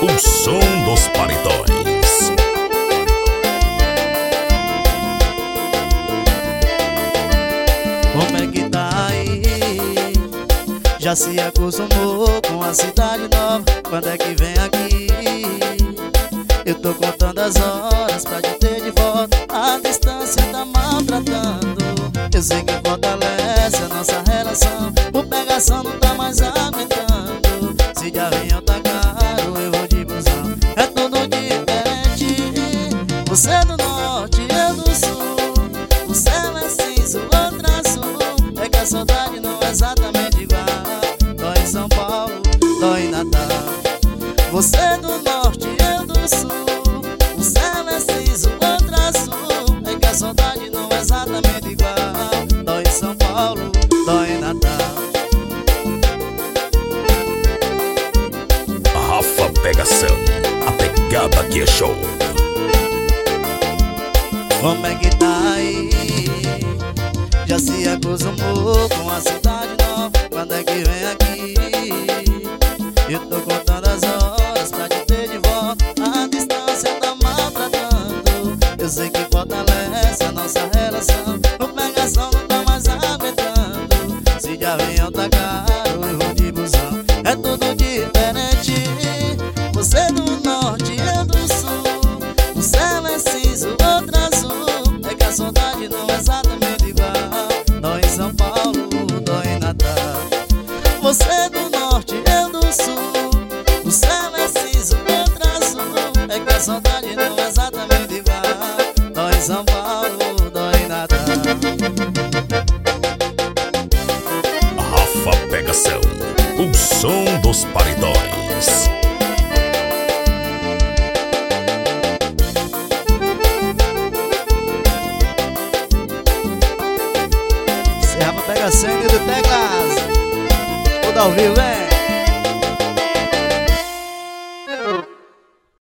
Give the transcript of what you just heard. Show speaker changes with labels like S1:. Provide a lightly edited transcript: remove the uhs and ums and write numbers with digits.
S1: O som dos paredões.
S2: Como é que tá aí? Já se acostumou com a cidade nova? Quando é que vem aqui? Eu tô contando as horas pra te ter de volta. A distância tá maltratando. Eu sei que fortalece a nossa relação. Por pegação não tá mais aguentando. Se de avião tá caro, eu vou de busão. É tudo diferente. Você é do norte, eu do sul. O céu é cinza, o outro azul. É que a saudade não é exatamente igual. Dói em São Paulo, dói em Natal. Você é do norte, eu do sul. O céu é cinza, o outro azul. É que a saudade não é exatamente igual. Dói em São Paulo, dói em Natal.
S1: Rafa Pegação, a pegada aqui é show.
S2: Como é que tá aí? Já se acostumou com a cidade nova? Quando é que vem aqui? Eu tô contando as horas pra te ter de volta. A distância tá maltratando. Eu sei que fortalece a nossa relação. O pegação não tá mais aguentando. Se de avião tá caro, eu vou de busão. É tudo diferente. Você é do norte, eu do sul. O céu é cinza, o outro azul. É que a saudade não é exatamente igual. Dói em São Paulo, dói em Natal. Você é do norte, eu do sul. O céu é cinza, o outro azul. É que a saudade não é exatamente igual. Dói em São Paulo, dói em Natal.
S1: Rafa Pegação, o som dos paredões.
S2: Rafa Pegação do Teclas. Tudo ao vivo, hein?